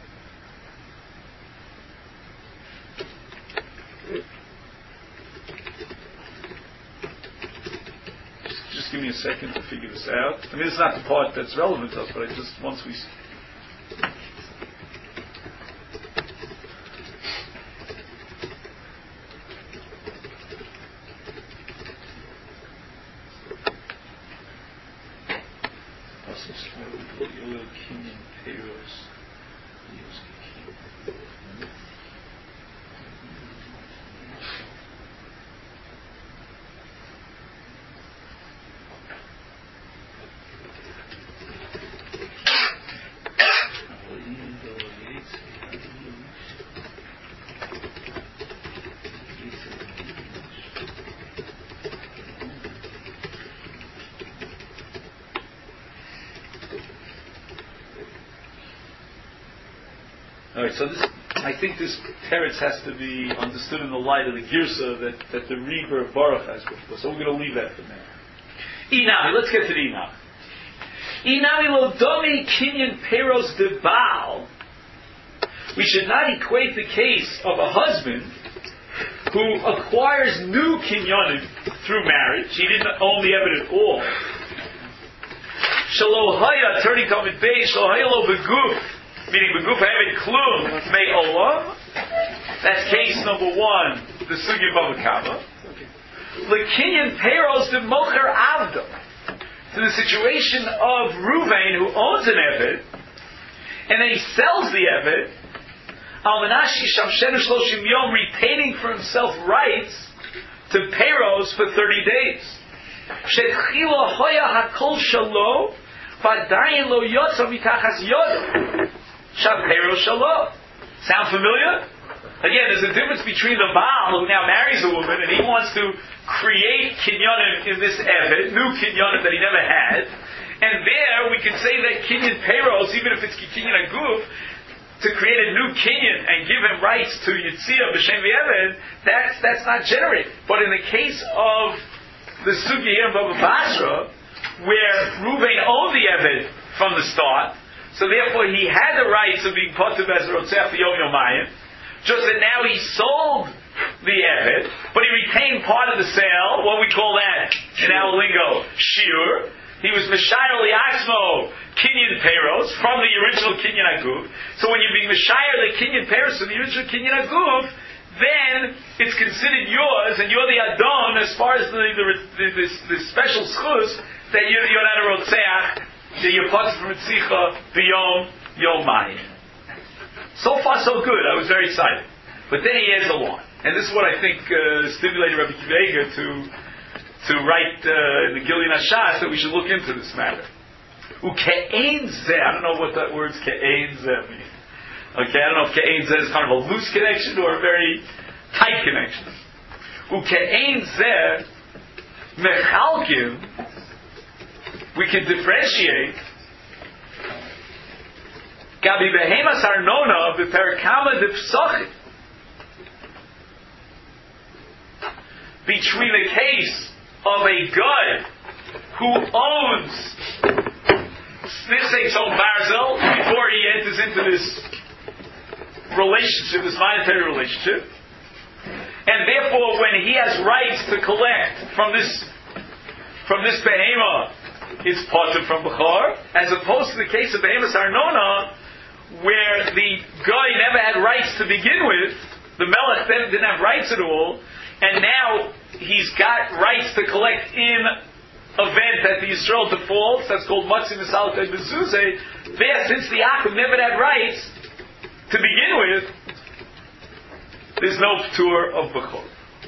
Give me a second to figure this out. I mean, it's not the part that's relevant to us, but I just, once we... Alright, so I think this teretz has to be understood in the light of the girsa that the Rebbe Baruch has before. So we're going to leave that for now. Inami, let's get to the Inami. Inami lo domi kinyan peros de Baal. We should not equate the case of a husband who acquires new kinyonim through marriage, he didn't own the Eved at all. Shalohaya, turning to Amid Beis, Shalohaya lo beguf, meaning beguf Eved klum, may olam. That's case number one, the Sugi Bava Kama. Lekinyan Peros de Mocher Avdo. To the situation of Ruvain, who owns an Eved, and then he sells the Eved, Al-Manashi Shamshenu Shloshim Yom, retaining for himself rights to Peros for 30 days. Shechilo Hoya Hakol Shalo, Vadayin Lo Yotza Mitachas Yodo. Shav Peros Shalo. Sound familiar? Again, there's a difference between the Baal, who now marries a woman, and he wants to create kinyonim in this Eved, new kinyonim that he never had, and there we can say that kinyan Peros, even if it's kinyan Aguf, to create a new kinyan and give him rights to Yitzia b'shem v'Eved, that's not generated. But in the case of the Sugi here in Bava Basra, where Ruvain owned the Eved from the start, so therefore he had the rights of being Potev as Rotzech Yom Yomayim, just that now he sold the Eved, but he retained part of the sale, what we call that in our lingo, Shiur. He was Meshayar Li'atzmo Kinyan Peros from the original Kinyan Aguf. So when you're being Meshayar the Kinyan Peros from the original Kinyan Aguf, then it's considered yours, and you're the Adon as far as the special schus that you're not a Rotzeach, that you're part from Ritzicha B'yom Yomayim. So far, so good. I was very excited. But then he adds a line. And this is what I think stimulated Rabbi Akiva Eiger to write in the Gilyon HaShas that we should look into this matter. U'ke'ein zeh. I don't know what that word ke'ein zeh means. Okay, I don't know if ke'ein zeh is kind of a loose connection or a very tight connection. U'ke'ein zeh mechalkim. We can differentiate Gabi behemas arnona v'perikama d'psachim, between the case of a guy who owns Snitzei Tzon Barzel before he enters into this relationship, this monetary relationship, and therefore when he has rights to collect from this behema, it's parted from Bechor, as opposed to the case of behemas arnona, where the guy never had rights to begin with, the Melech then didn't have rights at all, and now he's got rights to collect in event that the Yisrael defaults, that's called Matzim Misaltei B'Zuzeh. There, since the Akum never had rights to begin with, there's no tour of Bechor.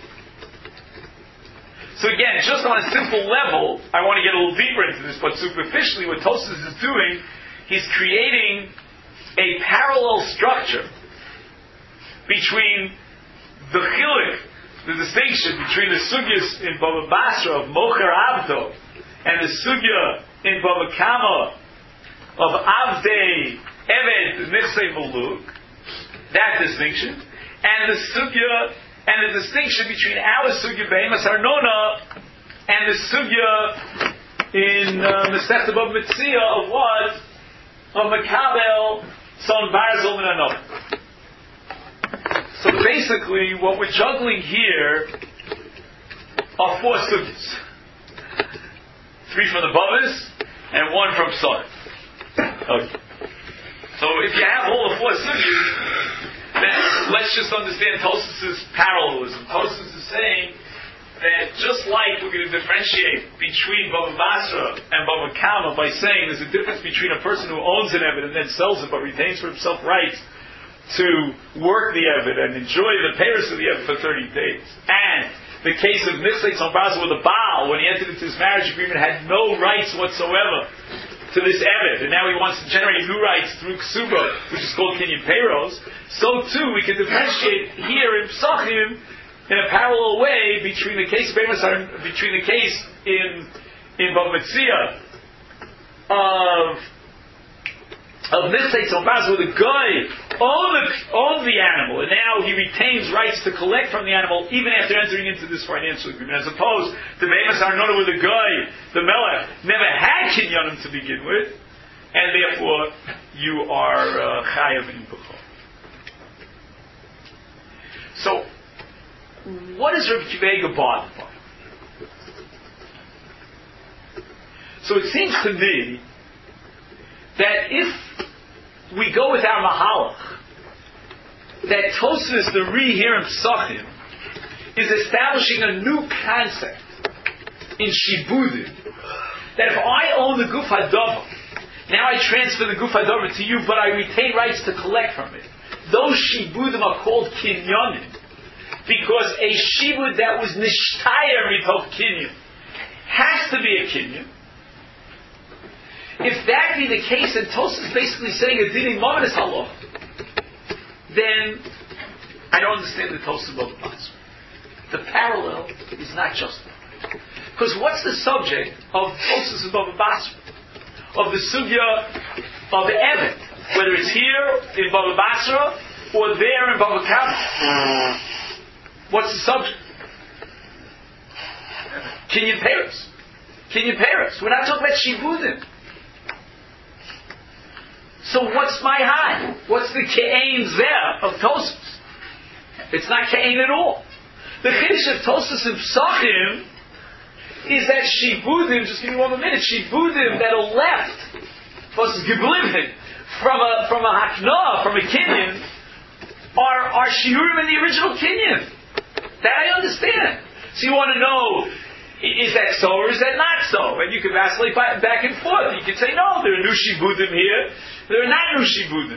So again, just on a simple level, I want to get a little deeper into this, but superficially what Tosfos is doing, he's creating a parallel structure between the chilik, the distinction between the sugyas in Bava Basra of Mocher Avdo and the sugya in Bava Kama of Avdei Eved Nichsei Muluk, that distinction, and the sugya and the distinction between our sugya Behemas Arnona and the sugya in Masechta Bava Metzia of what? Of Makabel Son Barzel Minanot. So basically, what we're juggling here are four sugyas. 3 from the Bavas and 1 from Son. Okay. So if you have all the 4 sugyas, then let's just understand Tosfos' parallelism. Tosfos is saying that just like we're going to differentiate between Bava Basra and Bava Kama by saying there's a difference between a person who owns an Eved and then sells it but retains for himself rights to work the Eved and enjoy the payers of the Eved for 30 days. And the case of Nitzei Tzon Barzel with the Baal, when he entered into his marriage agreement, had no rights whatsoever to this Eved, and now he wants to generate new rights through Ksuba, which is called Kinyan Peiros. So too, we can differentiate here in Psachim in a parallel way between the case in Bava Metzia of Nitzei Tzon Barzel, where the guy owns the animal, and now he retains rights to collect from the animal even after entering into this financial agreement, as opposed to Behemas Arnona, where the guy, the Melech, never had Kinyanim to begin with, and therefore you are Chayav in Bechor. So, what is Rabbi Akiva Eiger bothered by? So it seems to me that if we go with our Mahalach, that Tosfos the Ri here in Pesachim is establishing a new concept in Shibudim, that if I own the Guf HaDavar, now I transfer the Guf HaDavar to you, but I retain rights to collect from it. Those Shibudim are called Kinyonim, because a Shibud that was Nishtayar Mitov Kinyon has to be a Kinyon. If that be the case, and Tosfos is basically saying a Dini Momedes Halach, then I don't understand the Tosfos of Bava Basra. The parallel is not justified. Because what's the subject of Tosfos of Bava Basra? Of the sugya of Evet, whether it's here in Bava Basra or there in Bava Kama. What's the subject? Kinyan Paris. Kinyan Paris. We're not talking about Shibudim. So what's my high? What's the Ke'ain Zeh of Tosfos? It's not Ke'ain at all. The Chiddush of Tosfos in Pesachim is that Shibudim, just give me 1 more minute, Shibudim that are left, versus Geblivim, from a Hakna, from a Kinyan, are Shiurim in the original Kinyan. That I understand. So you want to know, is that so or is that not so? And you can vacillate back and forth. You can say, no, there are new Shibudim here, there are not new Shibudim.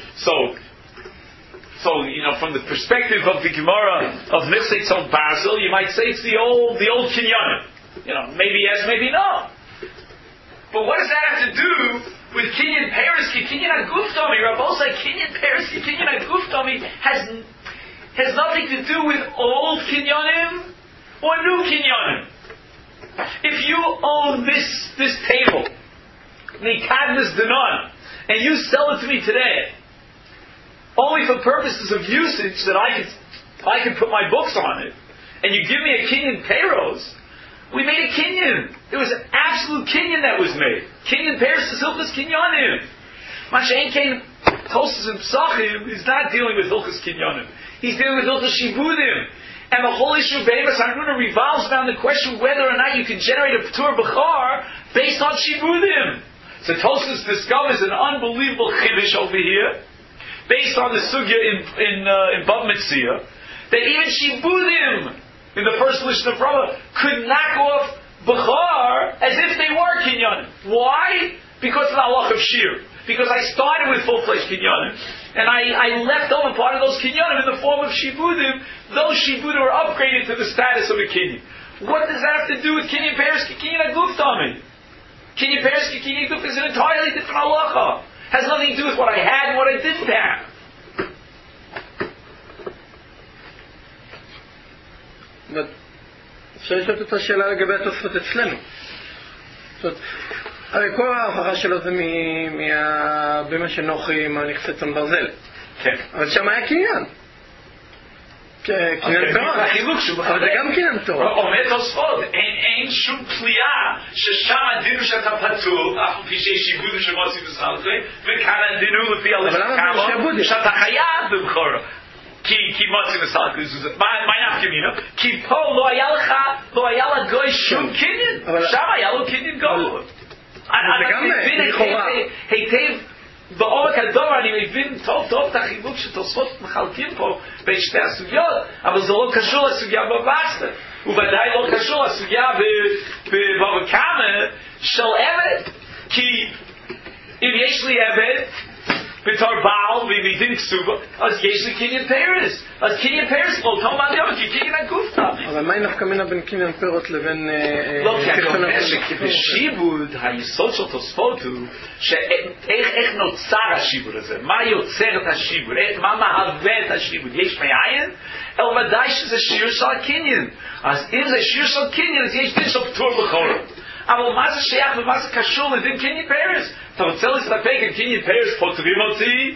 So from the perspective of the Gemara of Nifsei Tzon Basel, you might say it's the old Kinyanim. Maybe yes, maybe no. But what does that have to do with Kinyan Paris? Kinyan Aguftomi, Rabosai, Kinyan Paris, Kinyan Aguftomi has nothing to do with old Kinyanim or new Kinyanim. If you own this table, Nikadnas Danon, and you sell it to me today, only for purposes of usage that I can put my books on it, and you give me a Kinyan Peiros, we made a Kinyan. It was an absolute Kinyan that was made. Kinyan Peiros is Hilchas Kinyanim. Mashen Kain Tosfos in Pesachim is not dealing with Hilchas Kinyanim. He's dealing with Hilchas Shibudim. And the whole issue of Behemoth Haruna revolves around the question whether or not you can generate a P'tur B'char based on Shibudim. So Tosfos discovers an unbelievable Chiddush over here, based on the sugya in Bava Metzia, that even Shibudim in the first list of Rama could knock off B'char as if they were Kinyanim. Why? Because of the halach of Shir. Because I started with full-fledged Kinyanim, and I left over part of those Kinyanim in the form of Shibudim. Those Shibudim were upgraded to the status of a Kinyan. What does that have to do with Kinyan Paris, Kinyan Aguftami? Kinyan Paris, Kinyan Aguf is an entirely different halacha. Has nothing to do with what I had and what I didn't have. אפשר לשאול את אותה שאלה לגבי התוספות אצלנו. הרי כל ההוכחה שלו זה מהבימה שנוחי עם הנכסי צאן ברזל. כן. אבל שם היה קניין. קניין פירות. אבל זה גם קניין פירות. אומר תוספות, אין שום פליאה ששם הדינו שאתה פטור, אף פי שיש שיבודים שמוצאים בסלחי, וכאן הדינו לפי הלכת שאתה חייב בבחור. כי מוצאים בסלחי. מה נפקמינו? כי פה לא היה לה גוי שום קניין. שם היה לו קניין גוי. אני מבין היטב בעומק הדור, אני מבין טוב את החילוק שתוספות מחלקים פה בין שתי הסוגיות, אבל זה לא קשור לסוגיה בבסטר, ובוודאי לא קשור לסוגיה בבבא קמא של עבד, כי אם יש לי עבד בתור בעל ומדין כסובה, אז יש לי קניין פרס. אז קניין פרס לא טוב מהדיון, כי קניין הגוף תמיד. אבל מה היא נפקא מינה בין קניין פירות לבין... לא, כי אני אומר שבשיבוד היסוד של תוספות הוא איך נוצר השיבוד הזה, מה יוצר את השיבוד, מה מהווה את השיבוד, יש מאין? אלא ודאי שזה שיר של הקניין. אז אם זה שיר של קניין, אז יש דין של פטור בכל. אבל מה זה שייך ומה זה קשור לדין קניין פרס? אתה רוצה להסתפק עם קניין פרס, פותרים אותי,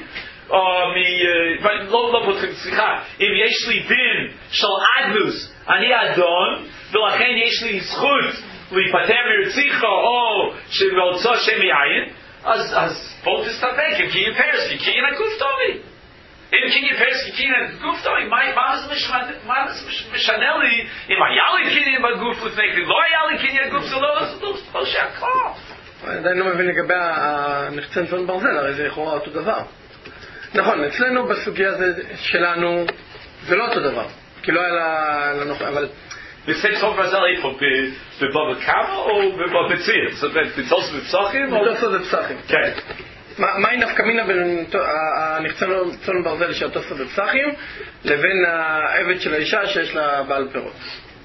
לא פותרים, סליחה, אם יש לי דין של אדנוס, אני אדון, ולכן יש לי זכות להיפטר מרציחו, או שמלצו שם יין, אז בואו תסתפק עם קניין פרס, כי קניין הגוף טובי. In Kinyan Peres, Kinyan Guf, my Mamas Mishaneli, in my Yali Kinyan Baguf with making Loyali Kinyan Guf, so those shall call. עדיין לא מבין לגבי הנחצן צאן ברזל, הרי זה לכאורה אותו דבר. נכון, אצלנו בסוגיה שלנו זה לא אותו דבר, כי לא היה לנו, אבל... וצאן צאן ברזל איפה? בבבא קמא או בבבא ציע? זאת אומרת, בתוספות בפסחים? בתוספות בפסחים. כן. מהי נפקא מינה בין הנחצן צאן ברזל של התוספות בפסחים לבין העבד של האישה שיש לה בעל פירות?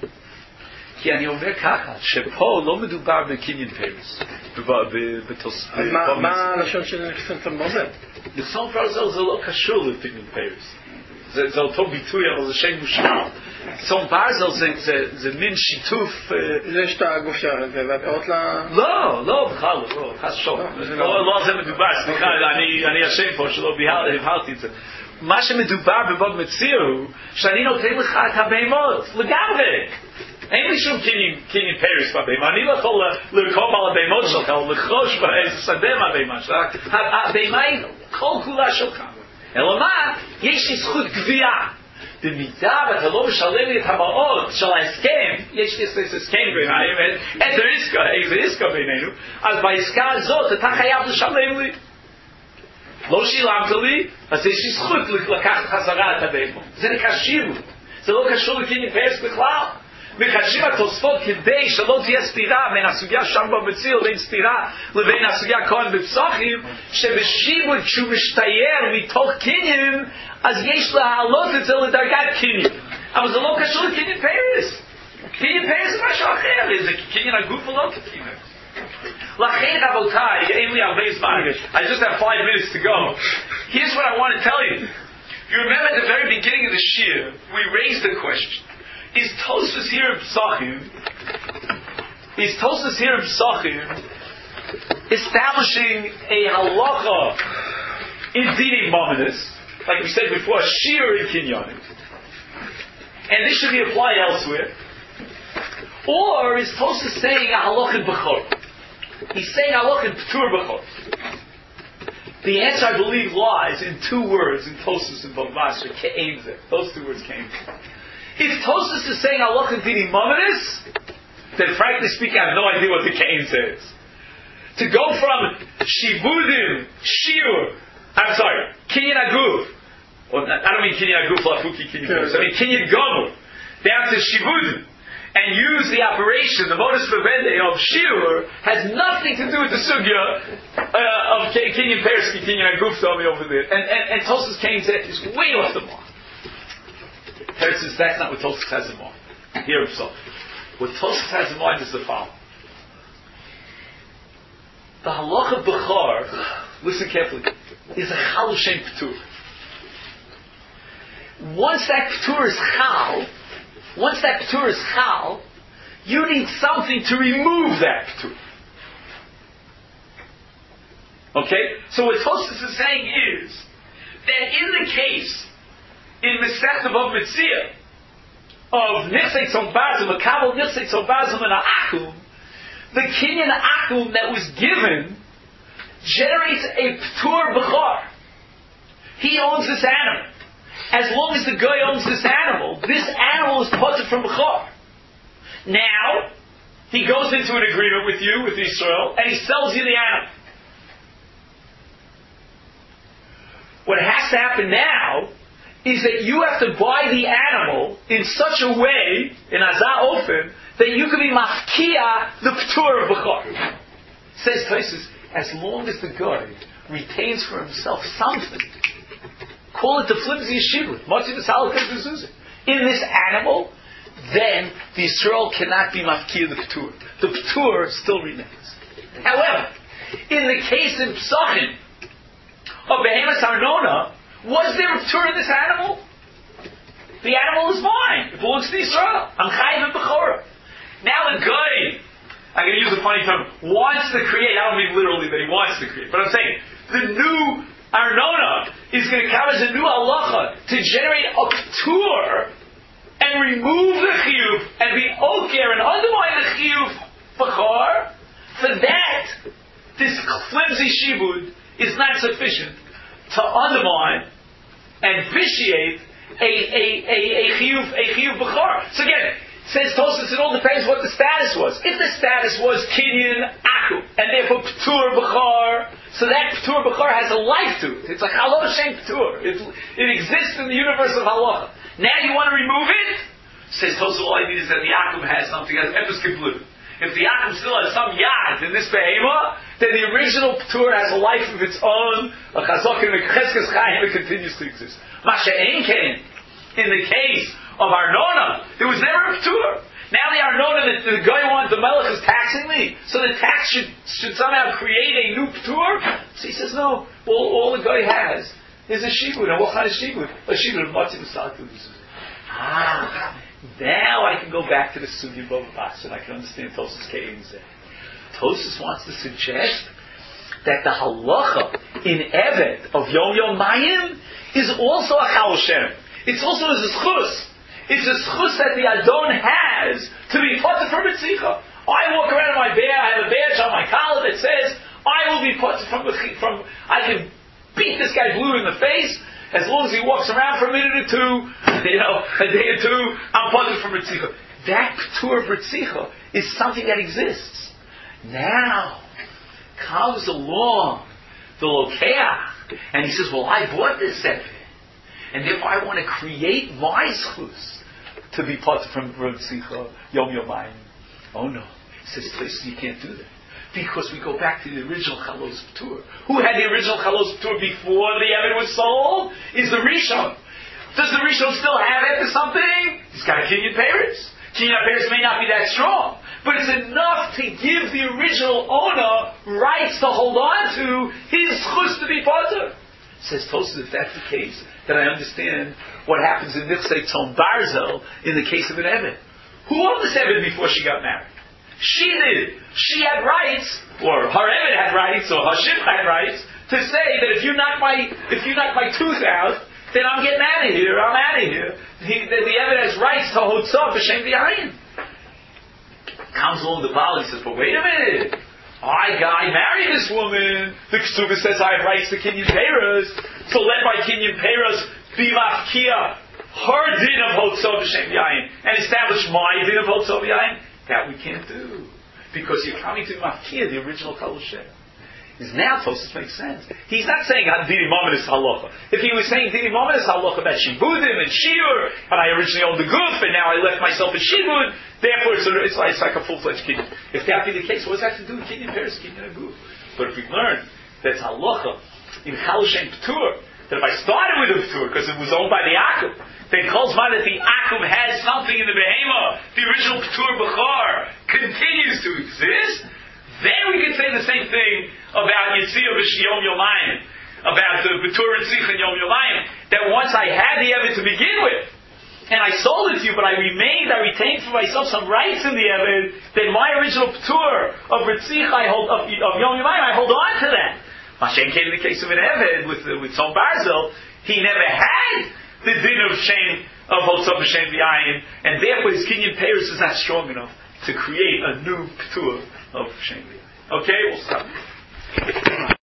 כי אני אומר ככה, שפה לא מדובר בקניין פרס, בתוספות. אז מה הלשון של נחצן צאן ברזל? נחצן ברזל זה לא קשור לקניין פרס. זה אותו ביטוי, אבל זה שם מושל. צאן ברזל זה מין שיתוף... יש את הגוף הזה, והפירות לה... לא, בכלל לא, חס ושלום. לא על זה מדובר, סליחה, אני אשם פה שלא הבהרתי את זה. מה שמדובר בבבא מציע הוא, שאני נותן לך את הבהמות, לגמרי. אין לי שום קניין פרס בבהמה, אני לא יכול לרקום על הבהמות שלך, או לחרוש באיזה שדה מהבהמה שלך, הבהמה היא כל כולה שלך. אלא מה? יש לי זכות גבייה. במידה ואתה לא משלם לי את המעות של ההסכם, יש לי הסכם בינינו, איזה עסקה בינינו, אז בעסקה הזאת אתה חייב לשלם לי. לא שילמת לי, אז יש לי זכות לקחת חזרה את הבהמה. זה נקרא שיבוד. זה לא קשור לקניין פרס בכלל. מחדשים התוספות כדי שלא תהיה סתירה בין הסוגיה שם במציא לבין סתירה לבין הסוגיה כאן בפסחים, שבשיבוד כשהוא משתייר מתוך קניין, אז יש להעלות את זה לדרגת קניין. אבל זה לא קשור לקניין פרס. קניין פרס זה משהו אחר, זה קניין הגוף ולא קניין. לכן רבותיי, אין לי הרבה זמן. I just have 5 minutes to go. Here's what I want to tell you. You remember at the very beginning of the shir, we raised the question. Is Tosfos here in Psachim establishing a halacha in Dini Mominus, like we said before, Shir in Kinyanim, and this should be applied elsewhere? Or is Tosfos saying a halacha in Bechor? He's saying a halacha in P'tur Bechor. The answer, I believe, lies in 2 words in Tosfos and Bava Basra, Ke'ein Zeh. Those 2 words came. If Tosfos is saying halacha dini mominus, then frankly speaking, I have no idea what the Ke'ein says. To go from shibudim, shiur, kinyan aguf, I don't mean kinyan aguf lafuki kinyan aguf, I mean kinyan gomel, down to shibudim, and use the operation, the modus vivendi of shiur, has nothing to do with the sugya of kinyan peres, kinyan aguf, over there. And Tosfos Ke'ein is way off the mark. Teretz says that's not what Tosfos has in mind. Hear himself. What Tosfos has in mind is the following. The halacha b'chor, listen carefully, is a chal shem p'tur. Once that p'tur is chal, you need something to remove that p'tur. Okay? So what Tosfos is saying is that in the case in Masechta Bava Metzia of Nitzei Tzon Bazim, a Kabul Nitzei Tzon Bazim and a Akum, the Kinyan Akum that was given generates a P'tur B'chor. He owns this animal. As long as the guy owns this animal is put from B'chor. Now, he goes into an agreement with you, with Israel, and he sells you the animal. What has to happen now is that you have to buy the animal in such a way, in Azah Ofen, that you can be mafkia the P'tur of B'chor. Says Tosfos, as long as the guy retains for himself something, call it the flimsy yeshivut, in this animal, then the Yisrael cannot be mafkia the P'tur. The P'tur still remains. However, in the case in Psachim of Behemoth Arnona, was there a P'tur in this animal? The animal is mine. It belongs to Yisrael. I'm chayiv in Bechorah. Now the guy, I'm going to use a funny term, wants to create. I don't mean literally that he wants to create, but I'm saying the new Arnona is going to come as a new halacha to generate a P'tur and remove the chiyuv and be oker and undermine the chiyuv Bechor. For that, this flimsy shibud is not sufficient to undermine and vitiate a chiyuv b'chor. So again, says Tosfos, it all depends what the status was. If the status was kinyan akum, and therefore p'tur b'chor, so that p'tur b'chor has a life to it. It's like halacha shem p'tur. It exists in the universe of halacha. Now you want to remove it? Says Tosfos, all I need is that the akum has something, has epis kiblu. If the akum still has some yad in this behema, then the original p'tur has a life of its own, a chazok and a cheskes chayim, it continues to exist. Masha ein ken, in the case of Arnona, there was never a p'tur. Now the Arnona that the guy wants, the melech is taxing me, so the tax should somehow create a new p'tur. So he says, no, all the guy has is a shibud. And what kind of shibud? A shibud of matzah v'saltu. Now I can go back to the Sugya Bava Basra and I can understand Tosfos Keim Zeh. Tosfos wants to suggest that the halacha in Evet of Yom Yomayim is also a Chal Shem. It's also a zchus. It's a zchus that the Adon has to be potter from Ritzicha. I walk around in my bear, I have a badge on my collar that says, I will be potter from I can beat this guy blue in the face, as long as he walks around for a minute or two, a day or two, I'm potter from Ritzicha. That p'tur of Ritzicha is something that exists. Now, comes along the Lokeach, and he says, well, I bought this sefer. And therefore I want to create my schus to be part from Ritzicha, Yom Yomayim. Oh no. He says, Tosfos, you can't do that. Because we go back to the original Chalos P'tur. Who had the original Chalos P'tur before the Evid was sold? Is the Rishon. Does the Rishon still have it or something? He's got a Kinyan Peretz. Kinyan Peretz may not be that strong, but it's enough to give the original owner rights to hold on to his schus to be potter. Says Tosfos, if that's the case, then I understand what happens in Nichsei Tzon Barzel in the case of an Evid. Who owned this Evid before she got married? She did. She had rights, or her Evid had rights, or her Ship had rights, to say that if you knock my tooth out, then I'm getting out of here, I'm out of here. The Evid has rights to Hotzah b'Shem V'Yayin. Comes along the Baal, he says, but wait a minute. I married this woman. The Ketubah says I have rights to Kinyan Peros, so let my Kinyan Peros be mafkia her din of Hotzah b'Shem V'Yayin, and establish my din of Hotzah b'Yayin. That we can't do. Because you're coming to mafkia the original Kol Shem. Now Tosfos makes sense. He's not saying Dini Mominus Halacha. If he was saying Dini Mominus Halacha about Shibudim and Shiur, and I originally owned the Guf, and now I left myself a Shibud, therefore it's like a full-fledged Kinyan. If that be the case, what does that have to do with Kinyan Peres, Kinyan Aguf? But if we learn that Halacha in Chal Shem P'tur, that if I started with a P'tur, because it was owned by the Akum, then calls man that the Akum has something in the Behema, the original P'tur B'chor continues to exist, then we can say the same thing about Yitziyah Yom Yomayim, about the P'tur Tzich and Yom Yomayim, that once I had the Evid to begin with, and I sold it to you, but I retained for myself some rights in the Evid, then my original P'tur of Ritzich of Yom Yomayim, I hold on to that. Mashen came in the case of an Evid with Tzon Barzel, he never had the din of Shem of Hotzah b'Shem V'Yayin, and therefore his Kinyan Peres is not strong enough to create a new P'tur of Shem V'Yayin. Okay, we'll stop.